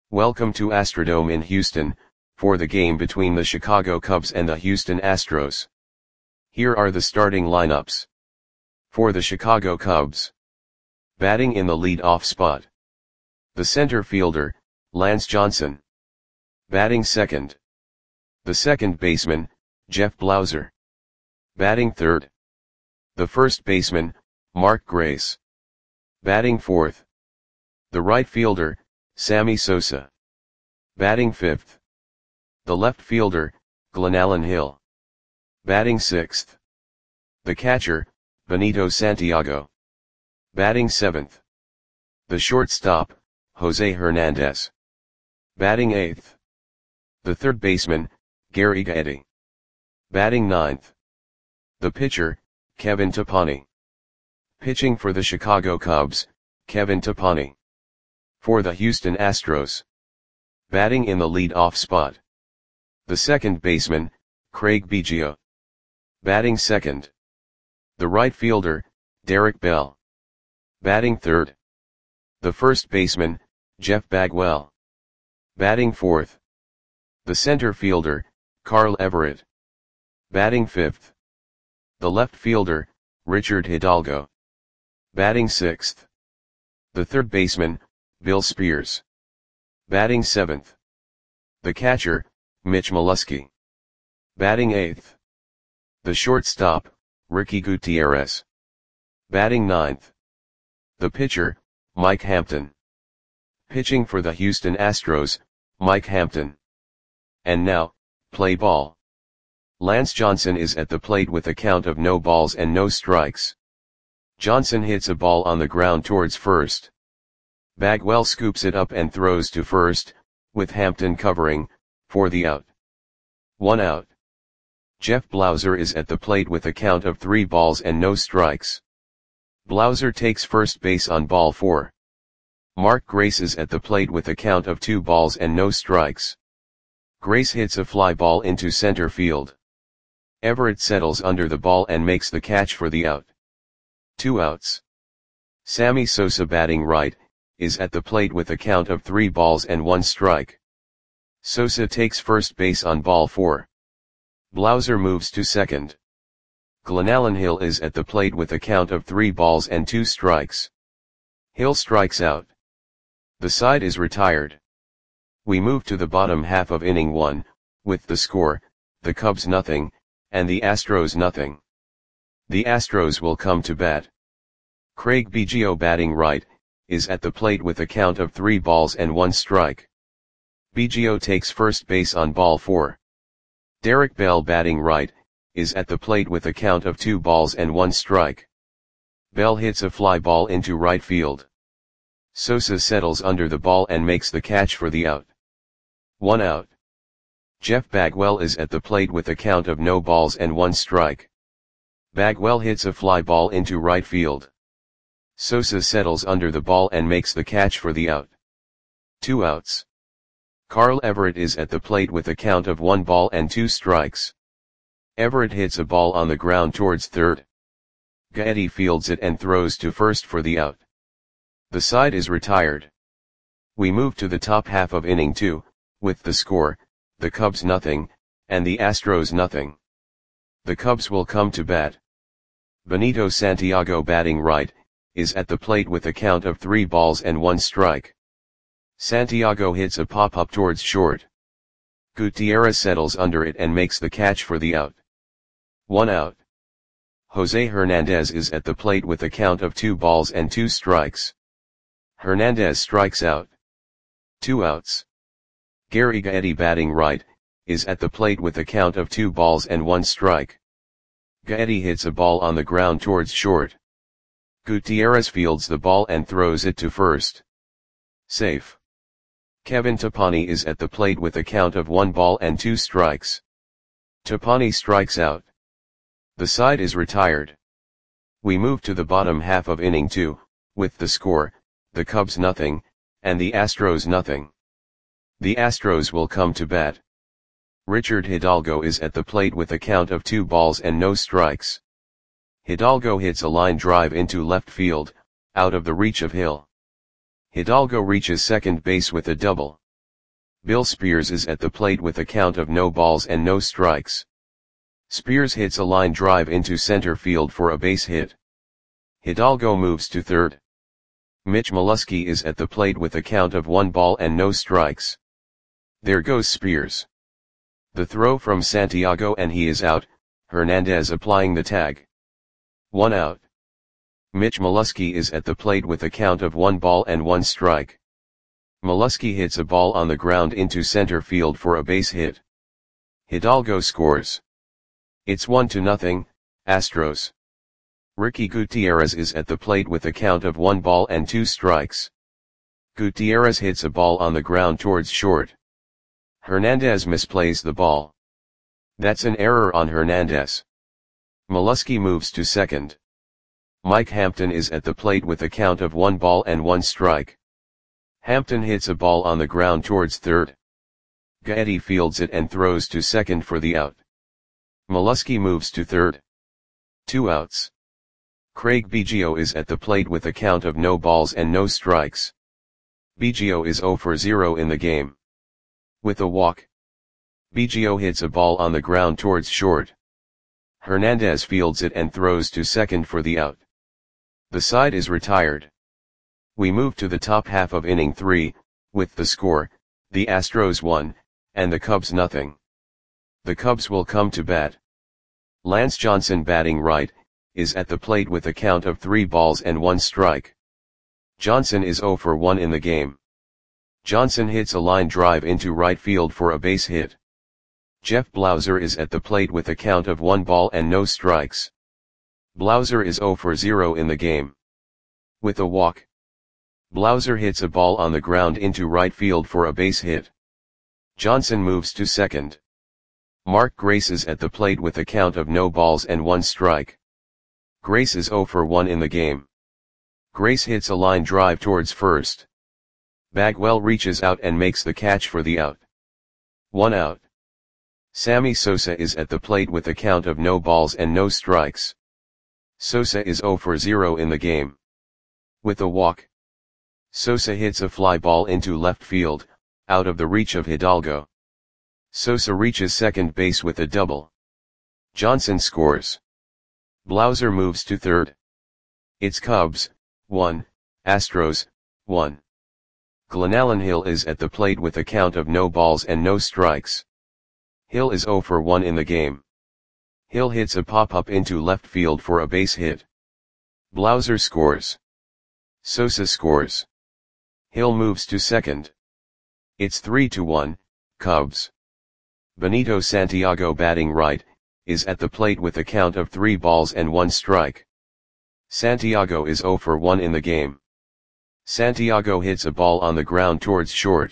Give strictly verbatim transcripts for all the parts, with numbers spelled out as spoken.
Welcome to Astrodome in Houston, for the game between the Chicago Cubs and the Houston Astros. Here are the starting lineups. For the Chicago Cubs. Batting in the lead-off spot. The center fielder, Lance Johnson. Batting second. The second baseman, Jeff Blauser. Batting third. The first baseman, Mark Grace. Batting fourth. The right fielder, Sammy Sosa. Batting fifth. The left fielder, Glenallen Hill. Batting sixth. The catcher, Benito Santiago. Batting seventh. The shortstop, Jose Hernandez. Batting eighth. The third baseman, Gary Gaetti. Batting ninth. The pitcher, Kevin Tapani. Pitching for the Chicago Cubs, Kevin Tapani. For the Houston Astros. Batting in the lead-off spot. The second baseman, Craig Biggio. Batting second. The right fielder, Derek Bell. Batting third. The first baseman, Jeff Bagwell. Batting fourth. The center fielder, Carl Everett. Batting fifth. The left fielder, Richard Hidalgo. Batting sixth. The third baseman, Bill Spears. Batting seventh. The catcher, Mitch Molesky. Batting eighth. The shortstop, Ricky Gutierrez. Batting ninth. The pitcher, Mike Hampton. Pitching for the Houston Astros, Mike Hampton. And now, play ball. Lance Johnson is at the plate with a count of no balls and no strikes. Johnson hits a ball on the ground towards first. Bagwell scoops it up and throws to first, with Hampton covering, for the out. One out. Jeff Blauser is at the plate with a count of three balls and no strikes. Blauser takes first base on ball four. Mark Grace is at the plate with a count of two balls and no strikes. Grace hits a fly ball into center field. Everett settles under the ball and makes the catch for the out. Two outs. Sammy Sosa, batting right, is at the plate with a count of three balls and one strike. Sosa takes first base on ball four. Blauser moves to second. Glenallen Hill is at the plate with a count of three balls and two strikes. Hill strikes out. The side is retired. We move to the bottom half of inning one, with the score, the Cubs nothing, and the Astros nothing. The Astros will come to bat. Craig Biggio, batting right, is at the plate with a count of three balls and one strike. Biggio takes first base on ball four. Derek Bell, batting right, is at the plate with a count of two balls and one strike. Bell hits a fly ball into right field. Sosa settles under the ball and makes the catch for the out. One out. Jeff Bagwell is at the plate with a count of no balls and one strike. Bagwell hits a fly ball into right field. Sosa settles under the ball and makes the catch for the out. Two outs. Carl Everett is at the plate with a count of one ball and two strikes. Everett hits a ball on the ground towards third. Gaetti fields it and throws to first for the out. The side is retired. We move to the top half of inning two, with the score, the Cubs nothing, and the Astros nothing. The Cubs will come to bat. Benito Santiago, batting right, is at the plate with a count of three balls and one strike. Santiago hits a pop-up towards short. Gutierrez settles under it and makes the catch for the out. One out. Jose Hernandez is at the plate with a count of two balls and two strikes. Hernandez strikes out. Two outs. Gary Gaetti, batting right, is at the plate with a count of two balls and one strike. Gaetti hits a ball on the ground towards short. Gutierrez fields the ball and throws it to first. Safe. Kevin Tapani is at the plate with a count of one ball and two strikes. Tapani strikes out. The side is retired. We move to the bottom half of inning two, with the score, the Cubs nothing, and the Astros nothing. The Astros will come to bat. Richard Hidalgo is at the plate with a count of two balls and no strikes. Hidalgo hits a line drive into left field, out of the reach of Hill. Hidalgo reaches second base with a double. Bill Spears is at the plate with a count of no balls and no strikes. Spears hits a line drive into center field for a base hit. Hidalgo moves to third. Mitch Molesky is at the plate with a count of one ball and no strikes. There goes Spears. The throw from Santiago and he is out, Hernandez applying the tag. One out. Mitch Molesky is at the plate with a count of one ball and one strike. Molesky hits a ball on the ground into center field for a base hit. Hidalgo scores. It's one to nothing, Astros. Ricky Gutierrez is at the plate with a count of one ball and two strikes. Gutierrez hits a ball on the ground towards short. Hernandez misplays the ball. That's an error on Hernandez. Molesky moves to second. Mike Hampton is at the plate with a count of one ball and one strike. Hampton hits a ball on the ground towards third. Gaetti fields it and throws to second for the out. Molesky moves to third. Two outs. Craig Biggio is at the plate with a count of no balls and no strikes. Biggio is zero for zero in the game. With a walk. Biggio hits a ball on the ground towards short. Hernandez fields it and throws to second for the out. The side is retired. We move to the top half of inning three, with the score, the Astros one, and the Cubs nothing. The Cubs will come to bat. Lance Johnson batting right, is at the plate with a count of three balls and one strike. Johnson is zero for one in the game. Johnson hits a line drive into right field for a base hit. Jeff Blauser is at the plate with a count of one ball and no strikes. Blauser is zero for zero in the game. With a walk. Blauser hits a ball on the ground into right field for a base hit. Johnson moves to second. Mark Grace is at the plate with a count of no balls and one strike. Grace is zero for one in the game. Grace hits a line drive towards first. Bagwell reaches out and makes the catch for the out. One out. Sammy Sosa is at the plate with a count of no balls and no strikes. Sosa is zero for zero in the game. With a walk. Sosa hits a fly ball into left field, out of the reach of Hidalgo. Sosa reaches second base with a double. Johnson scores. Blauser moves to third. It's Cubs, one, Astros, one. Glenallen Hill is at the plate with a count of no balls and no strikes. Hill is zero for one in the game. Hill hits a pop-up into left field for a base hit. Blauser scores. Sosa scores. Hill moves to second. It's three to one, Cubs. Benito Santiago batting right, is at the plate with a count of three balls and one strike. Santiago is zero for one in the game. Santiago hits a ball on the ground towards short.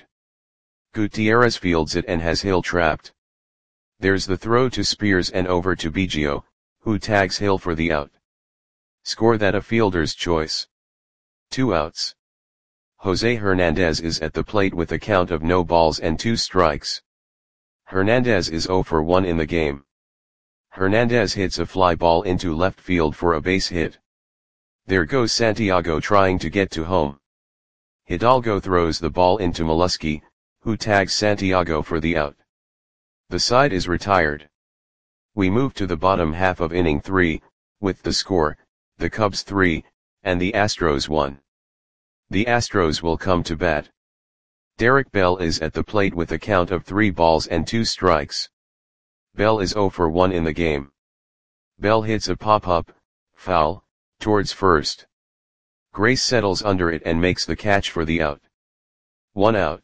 Gutierrez fields it and has Hill trapped. There's the throw to Spears and over to Biggio, who tags Hill for the out. Score that a fielder's choice. Two outs. Jose Hernandez is at the plate with a count of no balls and two strikes. Hernandez is zero for one in the game. Hernandez hits a fly ball into left field for a base hit. There goes Santiago trying to get to home. Hidalgo throws the ball into Molesky, who tags Santiago for the out. The side is retired. We move to the bottom half of inning three, with the score, the Cubs three, and the Astros one. The Astros will come to bat. Derek Bell is at the plate with a count of three balls and two strikes. Bell is zero for one in the game. Bell hits a pop-up, foul, towards first. Grace settles under it and makes the catch for the out. One out.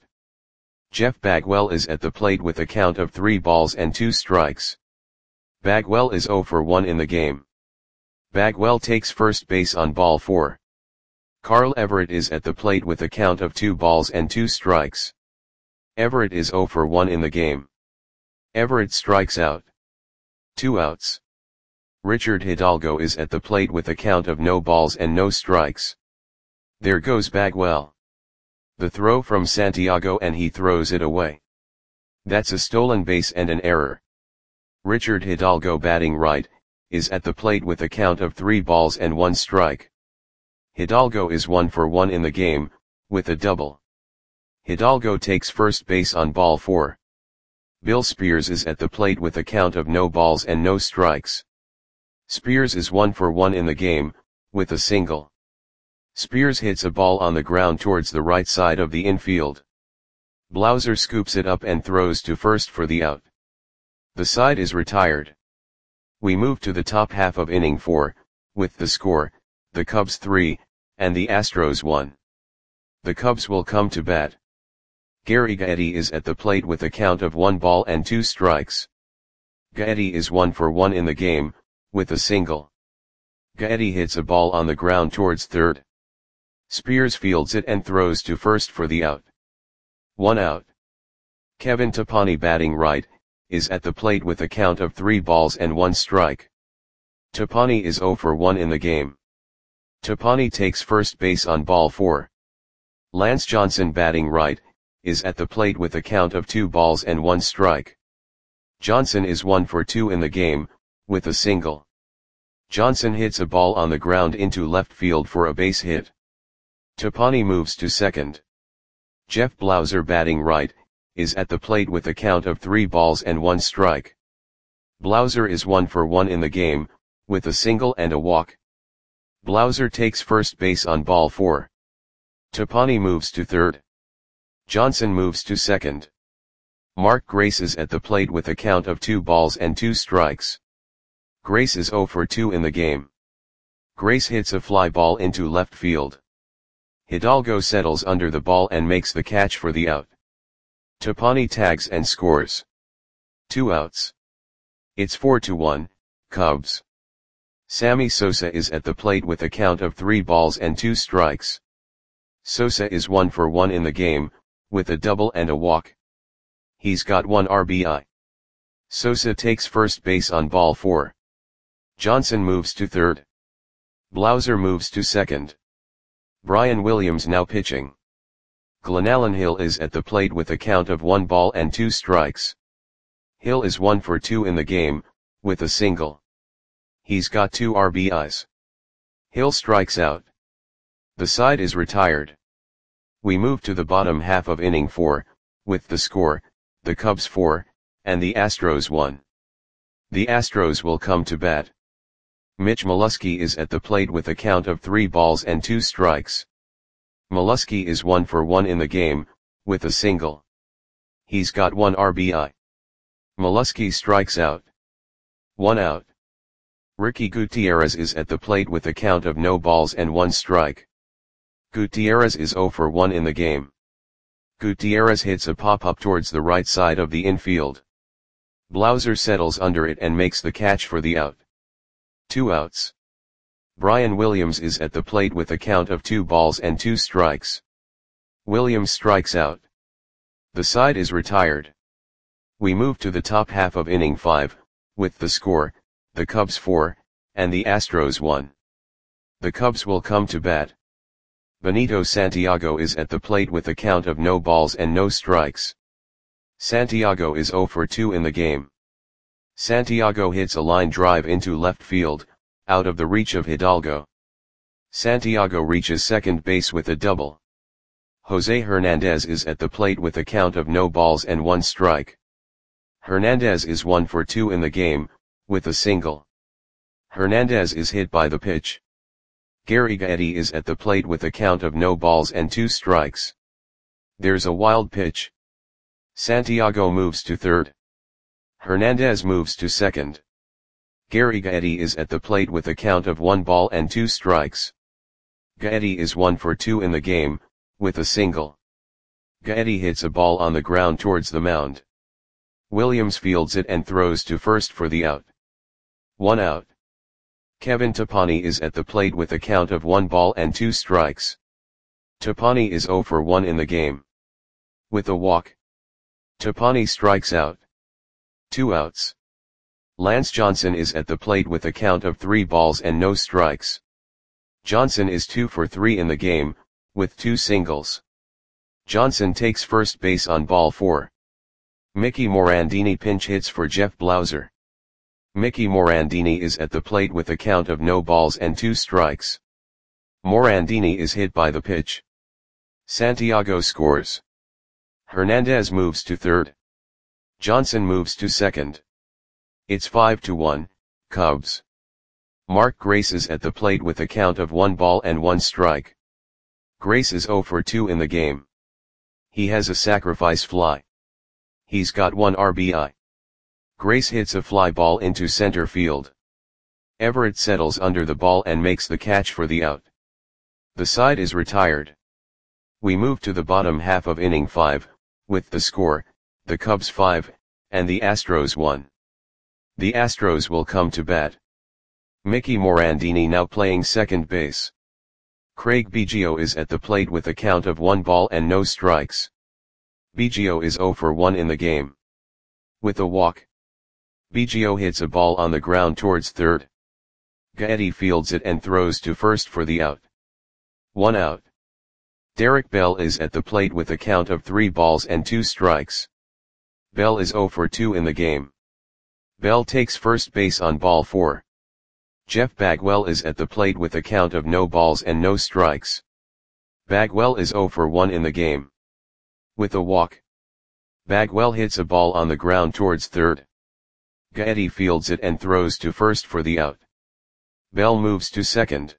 Jeff Bagwell is at the plate with a count of three balls and two strikes. Bagwell is zero for one in the game. Bagwell takes first base on ball four. Carl Everett is at the plate with a count of two balls and two strikes. Everett is zero for one in the game. Everett strikes out. Two outs. Richard Hidalgo is at the plate with a count of no balls and no strikes. There goes Bagwell. The throw from Santiago and he throws it away. That's a stolen base and an error. Richard Hidalgo batting right, is at the plate with a count of three balls and one strike. Hidalgo is one for one in the game, with a double. Hidalgo takes first base on ball four. Bill Spears is at the plate with a count of no balls and no strikes. Spears is one for one in the game, with a single. Spears hits a ball on the ground towards the right side of the infield. Blauser scoops it up and throws to first for the out. The side is retired. We move to the top half of inning four, with the score, the Cubs three, and the Astros one. The Cubs will come to bat. Gary Gaetti is at the plate with a count of one ball and two strikes. Gaetti is one for one in the game, with a single. Gaetti hits a ball on the ground towards third. Spears fields it and throws to first for the out. One out. Kevin Tapani, batting right, is at the plate with a count of three balls and one strike. Tapani is zero for one in the game. Tapani takes first base on ball four. Lance Johnson, batting right, is at the plate with a count of two balls and one strike. Johnson is one for two in the game, with a single. Johnson hits a ball on the ground into left field for a base hit. Tapani moves to second. Jeff Blauser, batting right, is at the plate with a count of three balls and one strike. Blauser is one for one in the game, with a single and a walk. Blauser takes first base on ball four. Tapani moves to third. Johnson moves to second. Mark Grace is at the plate with a count of two balls and two strikes. Grace is zero for two in the game. Grace hits a fly ball into left field. Hidalgo settles under the ball and makes the catch for the out. Tapani tags and scores. Two outs. It's four to one, Cubs. Sammy Sosa is at the plate with a count of three balls and two strikes. Sosa is one for one in the game, with a double and a walk. He's got one R B I. Sosa takes first base on ball four. Johnson moves to third. Blauser moves to second. Brian Williams now pitching. Glenallen Hill is at the plate with a count of one ball and two strikes. Hill is one for two in the game, with a single. He's got two R B Is. Hill strikes out. The side is retired. We move to the bottom half of inning four, with the score, the Cubs four, and the Astros one. The Astros will come to bat. Mitch Molesky is at the plate with a count of three balls and two strikes. Molesky is one for one in the game, with a single. He's got one R B I. Molesky strikes out. One out. Ricky Gutierrez is at the plate with a count of no balls and one strike. Gutierrez is zero for one in the game. Gutierrez hits a pop-up towards the right side of the infield. Blauser settles under it and makes the catch for the out. Two outs. Brian Williams is at the plate with a count of two balls and two strikes. Williams strikes out. The side is retired. We move to the top half of inning five, with the score, the Cubs four, and the Astros one. The Cubs will come to bat. Benito Santiago is at the plate with a count of no balls and no strikes. Santiago is zero for two in the game. Santiago hits a line drive into left field, out of the reach of Hidalgo. Santiago reaches second base with a double. Jose Hernandez is at the plate with a count of no balls and one strike. Hernandez is one for two in the game, with a single. Hernandez is hit by the pitch. Gary Gaetti is at the plate with a count of no balls and two strikes. There's a wild pitch. Santiago moves to third. Hernandez moves to second. Gary Gaetti is at the plate with a count of one ball and two strikes. Gaetti is one for two in the game, with a single. Gaetti hits a ball on the ground towards the mound. Williams fields it and throws to first for the out. One out. Kevin Tapani is at the plate with a count of one ball and two strikes. Tapani is zero for one in the game. With a walk. Tapani strikes out. Two outs. Lance Johnson is at the plate with a count of three balls and no strikes. Johnson is two for three in the game, with two singles. Johnson takes first base on ball four. Mickey Morandini pinch hits for Jeff Blauser. Mickey Morandini is at the plate with a count of no balls and two strikes. Morandini is hit by the pitch. Santiago scores. Hernandez moves to third. Johnson moves to second. It's five to one, Cubs. Mark Grace is at the plate with a count of one ball and one strike. Grace is oh for two in the game. He has a sacrifice fly. He's got one R B I. Grace hits a fly ball into center field. Everett settles under the ball and makes the catch for the out. The side is retired. We move to the bottom half of inning five, with the score, the Cubs five, and the Astros one. The Astros will come to bat. Mickey Morandini now playing second base. Craig Biggio is at the plate with a count of one ball and no strikes. Biggio is oh for one in the game. With a walk. Biggio hits a ball on the ground towards third. Gaetti fields it and throws to first for the out. One out. Derek Bell is at the plate with a count of three balls and two strikes. Bell is oh for two in the game. Bell takes first base on ball four. Jeff Bagwell is at the plate with a count of no balls and no strikes. Bagwell is oh for one in the game. With a walk. Bagwell hits a ball on the ground towards third. Gaetti fields it and throws to first for the out. Bell moves to second.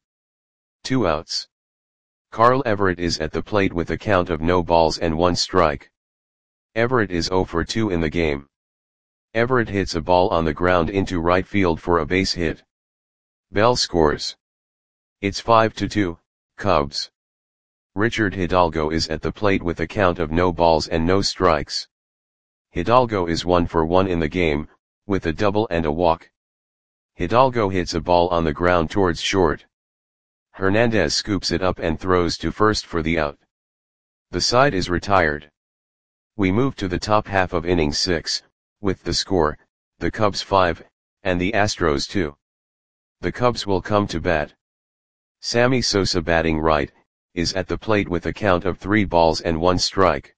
Two outs. Carl Everett is at the plate with a count of no balls and one strike. Everett is oh for two in the game. Everett hits a ball on the ground into right field for a base hit. Bell scores. It's five to two, Cubs. Richard Hidalgo is at the plate with a count of no balls and no strikes. Hidalgo is one for one in the game, with a double and a walk. Hidalgo hits a ball on the ground towards short. Hernandez scoops it up and throws to first for the out. The side is retired. We move to the top half of inning six, with the score, the Cubs five, and the Astros two. The Cubs will come to bat. Sammy Sosa batting right, is at the plate with a count of three balls and one strike.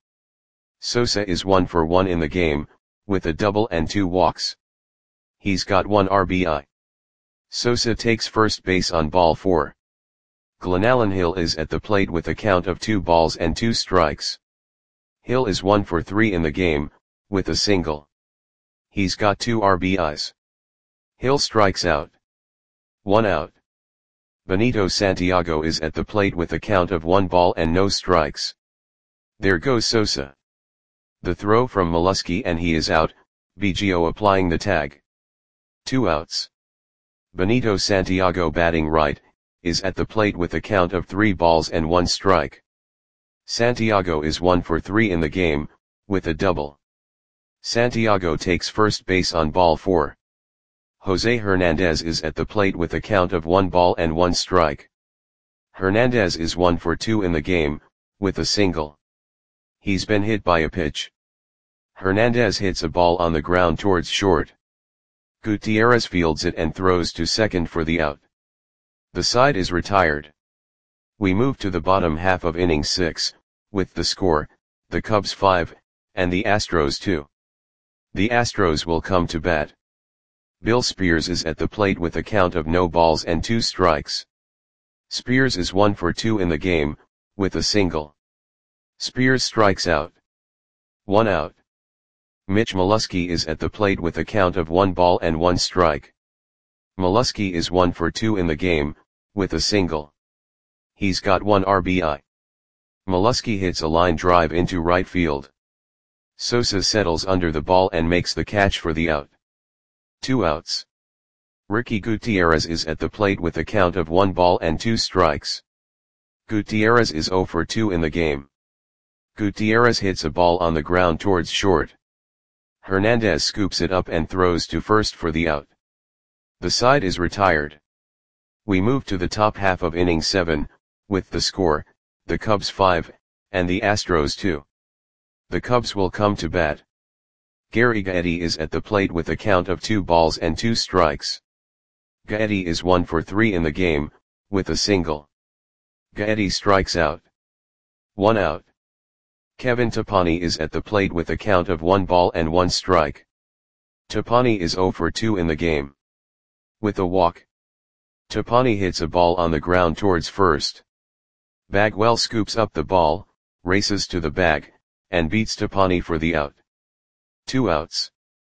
Sosa is one for one in the game, with a double and two walks. He's got one R B I. Sosa takes first base on ball four. Glenallen Hill is at the plate with a count of two balls and two strikes. Hill is one for three in the game, with a single. He's got two R B Is. Hill strikes out. One out. Benito Santiago is at the plate with a count of one ball and no strikes. There goes Sosa. The throw from Molesky and he is out, Biggio applying the tag. Two outs. Benito Santiago batting right, is at the plate with a count of three balls and one strike. Santiago is one for three in the game, with a double. Santiago takes first base on ball four. Jose Hernandez is at the plate with a count of one ball and one strike. Hernandez is one for two in the game, with a single. He's been hit by a pitch. Hernandez hits a ball on the ground towards short. Gutierrez fields it and throws to second for the out. The side is retired. We move to the bottom half of inning six, with the score, the Cubs five, and the Astros two. The Astros will come to bat. Bill Spears is at the plate with a count of no balls and two strikes. Spears is one for two in the game, with a single. Spears strikes out. One out. Mitch Molesky is at the plate with a count of one ball and one strike. Molesky is one for two in the game, with a single. He's got one R B I. Molesky hits a line drive into right field. Sosa settles under the ball and makes the catch for the out. Two outs. Ricky Gutierrez is at the plate with a count of one ball and two strikes. Gutierrez is oh for two in the game. Gutierrez hits a ball on the ground towards short. Hernandez scoops it up and throws to first for the out. The side is retired. We move to the top half of inning seven, with the score, the Cubs five, and the Astros two. The Cubs will come to bat. Gary Gaetti is at the plate with a count of two balls and two strikes. Gaetti is one for three in the game, with a single. Gaetti strikes out. One out. Kevin Tapani is at the plate with a count of one ball and one strike. Tapani is oh for two in the game. With a walk. Tapani hits a ball on the ground towards first. Bagwell scoops up the ball, races to the bag, and beats Tapani for the out. Two outs.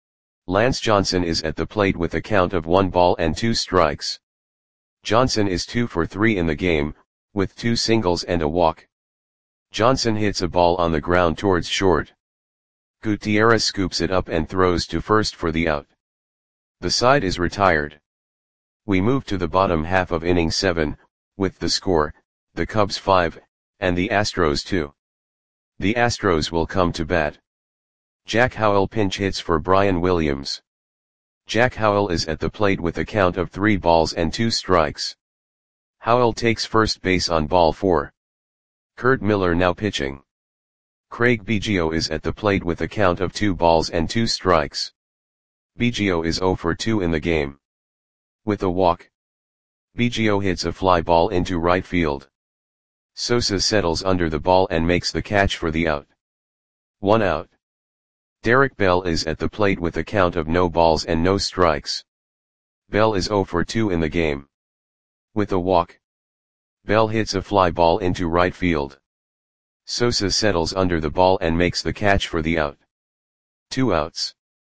Lance Johnson is at the plate with a count of one ball and two strikes. Johnson is two for three in the game, with two singles and a walk. Johnson hits a ball on the ground towards short. Gutierrez scoops it up and throws to first for the out. The side is retired. We move to the bottom half of inning seven, with the score, the Cubs five, and the Astros two. The Astros will come to bat. Jack Howell pinch hits for Brian Williams. Jack Howell is at the plate with a count of three balls and two strikes. Howell takes first base on ball four. Kurt Miller now pitching. Craig Biggio is at the plate with a count of two balls and two strikes. Biggio is zero for two in the game. With a walk, Biggio hits a fly ball into right field. Sosa settles under the ball and makes the catch for the out. One out. Derek Bell is at the plate with a count of no balls and no strikes. Bell is zero for two in the game. With a walk, Bell hits a fly ball into right field. Sosa settles under the ball and makes the catch for the out. Two outs.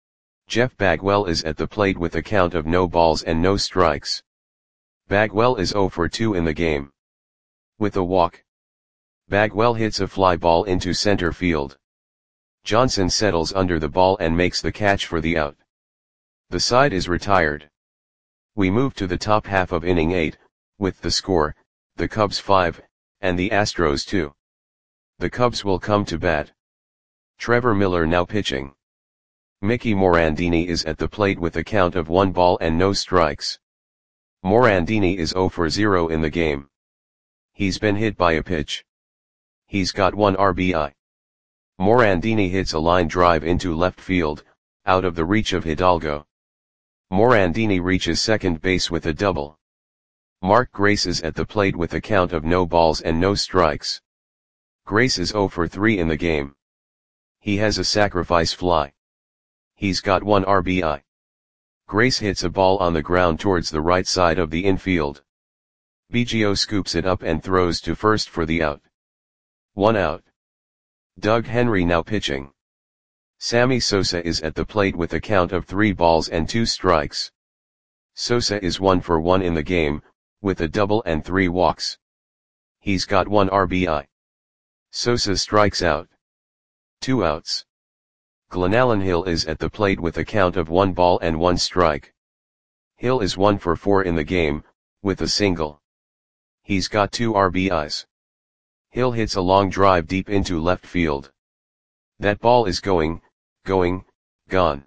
Jeff Bagwell is at the plate with a count of no balls and no strikes. Bagwell is zero for two in the game. With a walk, Bagwell hits a fly ball into center field. Johnson settles under the ball and makes the catch for the out. The side is retired. We move to the top half of inning eight, with the score, the Cubs five, and the Astros two. The Cubs will come to bat. Trevor Miller now pitching. Mickey Morandini is at the plate with a count of one ball and no strikes. Morandini is zero for zero in the game. He's been hit by a pitch. He's got one R B I. Morandini hits a line drive into left field, out of the reach of Hidalgo. Morandini reaches second base with a double. Mark Grace is at the plate with a count of no balls and no strikes. Grace is zero for three in the game. He has a sacrifice fly. He's got one R B I. Grace hits a ball on the ground towards the right side of the infield. Biggio scoops it up and throws to first for the out. One out. Doug Henry now pitching. Sammy Sosa is at the plate with a count of three balls and two strikes. Sosa is one for one in the game, with a double and three walks. He's got one R B I. Sosa strikes out. Two outs. Glenallen Hill is at the plate with a count of one ball and one strike. Hill is one for four in the game, with a single. He's got two R B Is. Hill hits a long drive deep into left field. That ball is going, going, gone.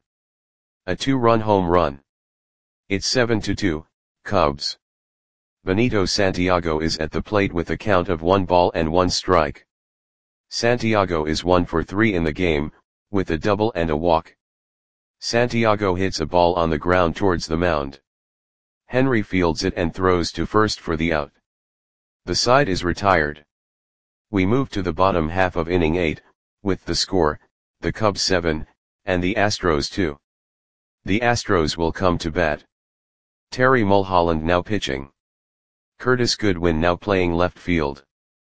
A two-run home run. It's seven to two, Cubs. Benito Santiago is at the plate with a count of one ball and one strike. Santiago is one for three in the game, with a double and a walk. Santiago hits a ball on the ground towards the mound. Henry fields it and throws to first for the out. The side is retired. We move to the bottom half of inning eight, with the score, the Cubs seven, and the Astros two. The Astros will come to bat. Terry Mulholland now pitching. Curtis Goodwin now playing left field.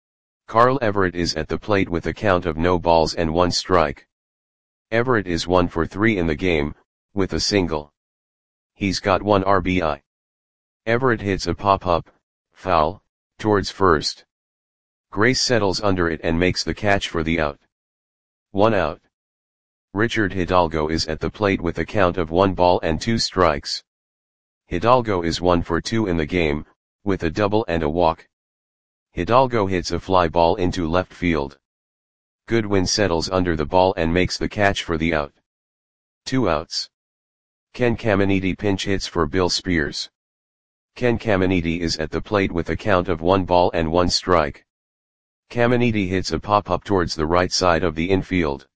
Carl Everett is at the plate with a count of no balls and one strike. Everett is one for three in the game, with a single. He's got one R B I. Everett hits a pop-up, foul, towards first. Grace settles under it and makes the catch for the out. One out. Richard Hidalgo is at the plate with a count of one ball and two strikes. Hidalgo is one for two in the game, with a double and a walk. Hidalgo hits a fly ball into left field. Goodwin settles under the ball and makes the catch for the out. Two outs. Ken Caminiti pinch hits for Bill Spears. Ken Caminiti is at the plate with a count of one ball and one strike. Caminiti hits a pop-up towards the right side of the infield.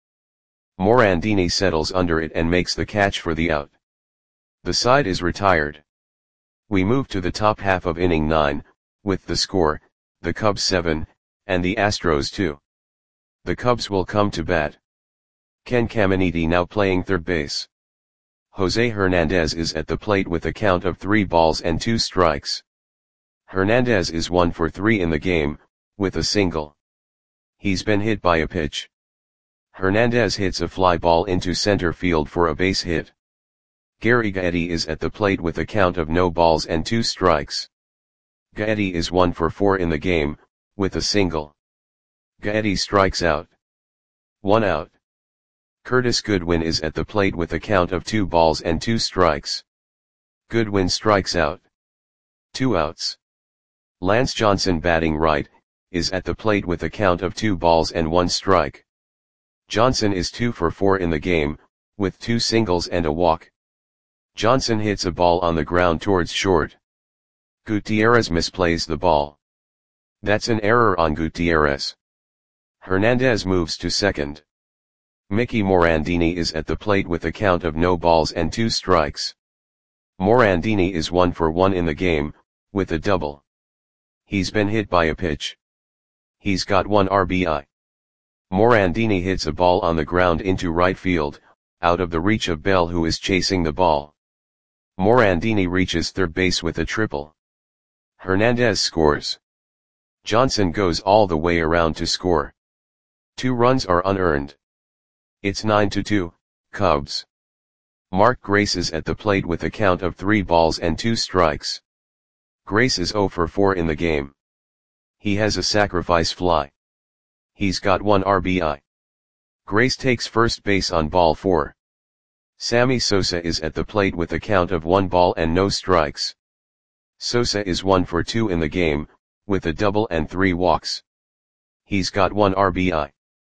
Morandini settles under it and makes the catch for the out. The side is retired. We move to the top half of inning nine, with the score, the Cubs seven, and the Astros two. The Cubs will come to bat. Ken Caminiti now playing third base. Jose Hernandez is at the plate with a count of three balls and two strikes. Hernandez is one for three in the game, with a single. He's been hit by a pitch. Hernandez hits a fly ball into center field for a base hit. Gary Gaetti is at the plate with a count of no balls and two strikes. Gaetti is one for four in the game, with a single. Gaetti strikes out. One out. Curtis Goodwin is at the plate with a count of two balls and two strikes. Goodwin strikes out. Two outs. Lance Johnson, batting right, is at the plate with a count of two balls and one strike. Johnson is two for four in the game, with two singles and a walk. Johnson hits a ball on the ground towards short. Gutierrez misplays the ball. That's an error on Gutierrez. Hernandez moves to second. Mickey Morandini is at the plate with a count of no balls and two strikes. Morandini is one for one in the game, with a double. He's been hit by a pitch. He's got one R B I. Morandini hits a ball on the ground into right field, out of the reach of Bell, who is chasing the ball. Morandini reaches third base with a triple. Hernandez scores. Johnson goes all the way around to score. Two runs are unearned. It's nine to two, Cubs. Mark Grace is at the plate with a count of three balls and two strikes. Grace is zero for four in the game. He has a sacrifice fly. He's got one R B I. Grace takes first base on ball four. Sammy Sosa is at the plate with a count of one ball and no strikes. Sosa is one for two in the game, with a double and three walks. He's got one R B I.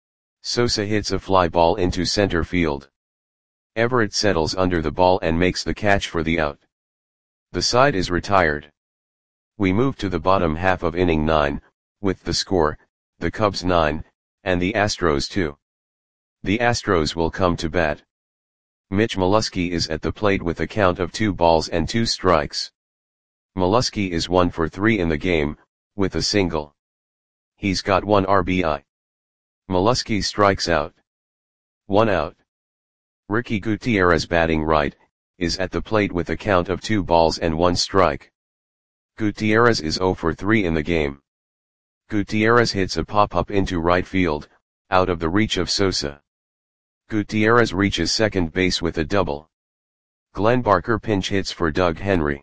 Sosa hits a fly ball into center field. Everett settles under the ball and makes the catch for the out. The side is retired. We move to the bottom half of inning nine, with the score, the Cubs nine, and the Astros two. The Astros will come to bat. Mitch Molesky is at the plate with a count of two balls and two strikes. Molesky is one for three in the game, with a single. He's got one R B I. Molesky strikes out. One out. Ricky Gutierrez, batting right, is at the plate with a count of two balls and one strike. Gutierrez is zero for three in the game. Gutierrez hits a pop-up into right field, out of the reach of Sosa. Gutierrez reaches second base with a double. Glenn Barker pinch hits for Doug Henry.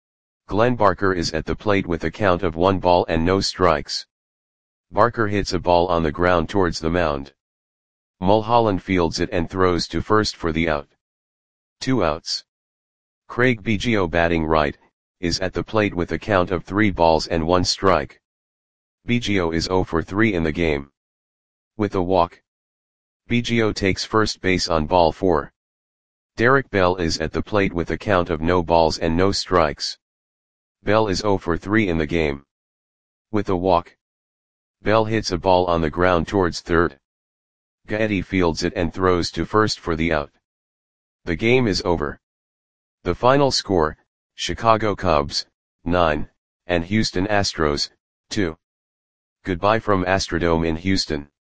Glenn Barker is at the plate with a count of one ball and no strikes. Barker hits a ball on the ground towards the mound. Mulholland fields it and throws to first for the out. Two outs. Craig Biggio, batting right, is at the plate with a count of three balls and one strike. Biggio is zero for three in the game. With a walk. Biggio takes first base on ball four. Derek Bell is at the plate with a count of no balls and no strikes. Bell is zero for three in the game. With a walk. Bell hits a ball on the ground towards third. Gaetti fields it and throws to first for the out. The game is over. The final score, Chicago Cubs, nine, and Houston Astros, two. Goodbye from Astrodome in Houston.